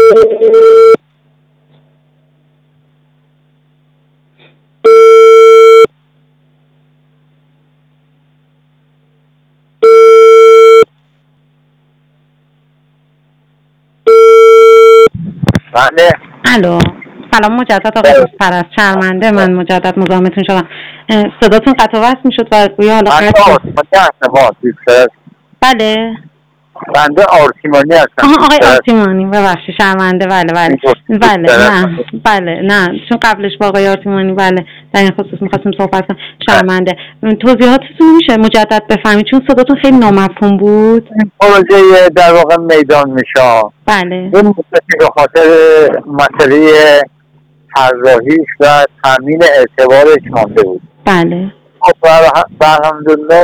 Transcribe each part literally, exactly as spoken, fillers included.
بله. الو، سلام مجدد آقای پرست، شرمنده من مجدد مزاحمتون شدم. صداتون قطع و وصل میشد و گویا حالا بله بنده آرتیمانی هستم. آها آقای آرتیمانی، ببخشید شرمنده. بله بله بله نه بله نه چون قبلش با آقای آرتیمانی بله در این خصوص می‌خواستیم صحبت کنیم. شرمنده. توضیحاتتون میشه مجدد بفهمید چون صداتون خیلی نامفهوم بود. پروژه در واقع میدان میشه. بله. این به خاطر مسئله طراحیش و تامین اعتبارش مانده بود. بله. الحمدلله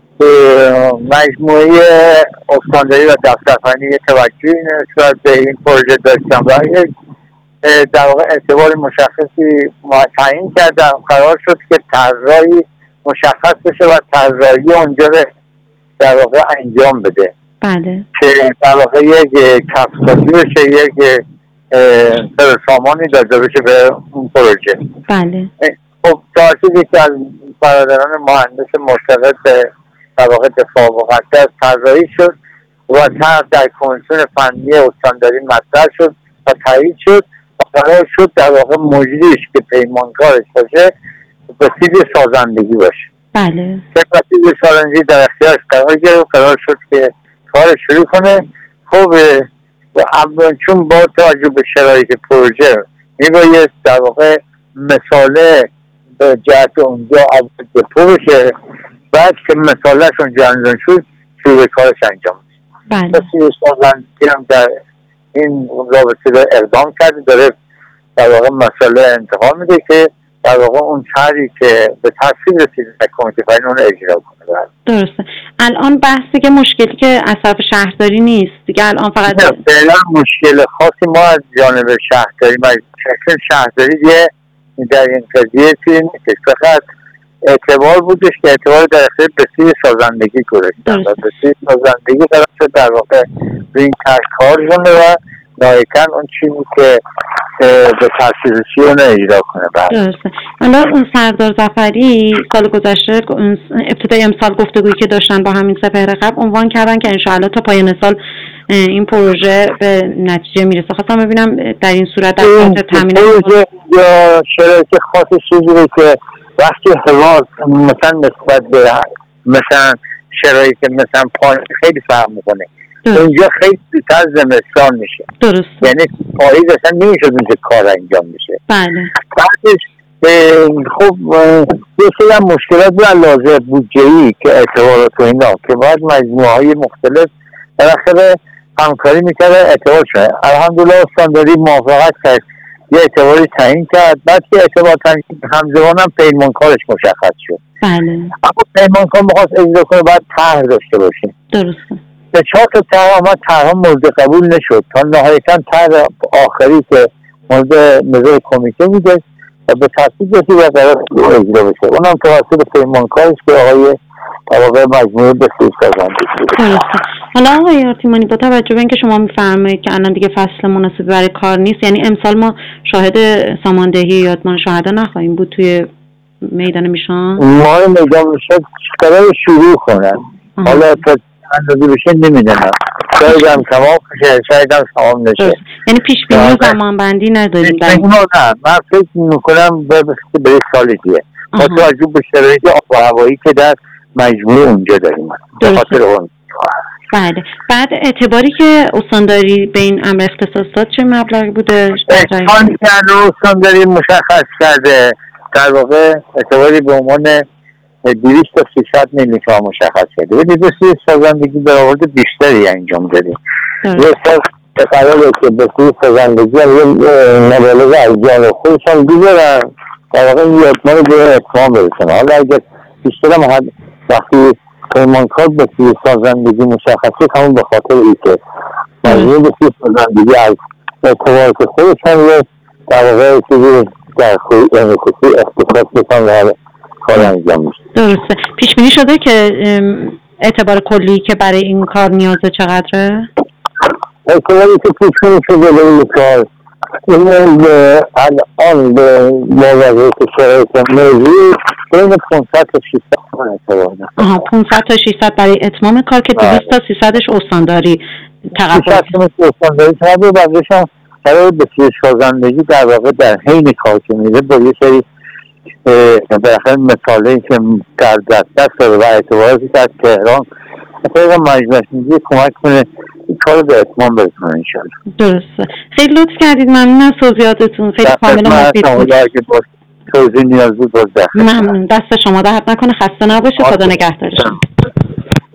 مجموعه استانداری و دفترخوانی توجهی نسبت به این پروژه داشتم و در واقع اعتبار مشخصی تعیین کردم. قرار شد که طراحی مشخص بشه و طراحی اونجا رو در واقع انجام بده. بله. که در واقع یک کسب‌کاری بشه، یک سامانی داده بشه به اون پروژه. بله. خب تاکیدی که از برادران مهندس مرتبط به در واقع دفاع و مقدس طراحی شد و طرح در کمیسیون فنی استانداری مطرح شد و تایید شد و قرار شد در واقع مجریش که پیمانکارش باشه وسیله سازندگی باشه. بله. که وسیله سازندگی در اختیارش قرار گرفت، قرار شد که کار شروع کنه. خب چون با توجه به شرایط پروژه میباید در واقع مثاله به جهت اونجا اول دپو بشه، بعد که مثالش اونجا انجام شد شروع کارش انجام شد. بله. وسیله سازندگی هم در این رابطه رو اقدام کرده، داره در واقع مسئله انتخاب میده که در واقع اون طرحی که به تصویب رسیده در کمیته فنی اون اجرا کنه. درسته. الان بحث دیگه مشکلی که از طرف شهرداری نیست دیگه، الان فقط فعلا مشکل خاصی ما از جانب شهرداری ما شکل شهرداری دیگه در این قضیه چیزی نیست، فقط اعتبار بودش که اعتبار در اختیار بسیار سازندگی گذاشتن و بسیار سازندگی قرار شد در واقع روی این طرح کار کنه و نهایتاً اون چیزی که به تصویب رسید اون اجرا کنه. درسته. حالا اون سردار ظفری سال گذشته ابتدای امسال گفتگویی که داشتن با همین سپهر قبل عنوان کردن که انشاءالله تا پایان سال این پروژه به نتیجه میرسه. خواستم ببینم در این صورت در خاطر تامین پروژه یا شرایط خاصی چیزی که وقتی هوا مثلا نسبت به مثلا شرایط مثلا پایین خیلی فرق میکنه. اونجا خیلی زودتر زمستان میشه. درست. یعنی پاییز اصلا نمیشد اونجا کار انجام میشه. بله. بعدش خب یه سری هم مشکلات و لازم بودجه‌ای که اعتبارات و اینا که باید مجموعه های مختلف بالاخره همکاری میکرده اعتبار شده. الحمدلله استانداری موافقت کرد، یه اعتباری تعیین کرد. بعد که اعتبار تعیین همزمان هم پیمانکارش مشخص شد. بله. اما پیمانکار میخواست اجرا کنه باید طرح داشته باشه. درسته. به چهار تا طرح آمد، طرح مورد قبول نشد تا نهایتاً طرح آخری که مورد نظر کمیته بوده و به تصویب رسید و قرار اجرا بشه. اونم توسط پیمانکارش که آقای واقع مجموعه بسیار سازندگی بود. درسته. حالا آقای آرتیمانی با توجه به اینکه شما میفرمایید که الان دیگه فصل مناسبی برای کار نیست، یعنی امسال ما شاهد ساماندهی یادمان شهدا نخواهیم بود توی میدان میشان؟ ما میدان میشان قرار شروع کنن. حالا تا اندازه بشه نمیدونم، شاید هم تمام بشه شاید هم تمام نشه. یعنی پیش بینی و زمان بندی نداریم در این؟ نه من فکر میکنم به سال دیگه با توجه به شرایط آب و هوایی که در مجموعه اونجا داریم. به خاطر اون بله. بعد اعتباری که استانداری به این امر اختصاص داد چه مبلغی بوده؟ اعتباری که استانداری مشخص کرده در واقع اعتباری به عنوان دویست تا سیصد میلیون تومان مشخص کرده. ولی بسیار سازندگی در آورد بیشتری انجام دادیم. یه سال قراره که بسیار سازندگی هم یه مبالغه از جان خودشان بیدارن در واقع این یادمان رو به اتمام برسن. حالا اگر بیشتر هم وقتی پیمانکار بسیار سازندگی مشخصه همون به خاطر ای که مجموعه بسیار سازندگی از اعتبار که خودشان رو در واقع چیزی در خصوصی اختصاص بکن و کار انجام میشه. درسته. پیش بینی شده که اعتبار کلی که برای این کار نیازه چقدره؟ اعتباری که پیشونی شده به این کار این الان به موضوعی که شرایط موضوعی بین پانصد تا ششصد تومن اعتبار دارم. آها پانصد تا ششصد برای اتمام کار که دویست تا سیصدش استانداری تقبل ششصد تومن استانداری تقبل بقیه‌ش هم برای بسیار سازندگی در واقع در حین کار که میده با یه سری بالاخره مثالی که در دست داره و اعتباراتی در تهران طریق مجلس میگه کمک کنه این کار رو به اتمام برسونه انشاءالله. درسته. خیلی لطف کردید، ممنون از توضیحاتتون، خیلی کامل مفید بود. اگه توضیح نیاز بود باز دست ممنون، دست شما درد نکنه، خسته نباشه، خدا نگهدارتون.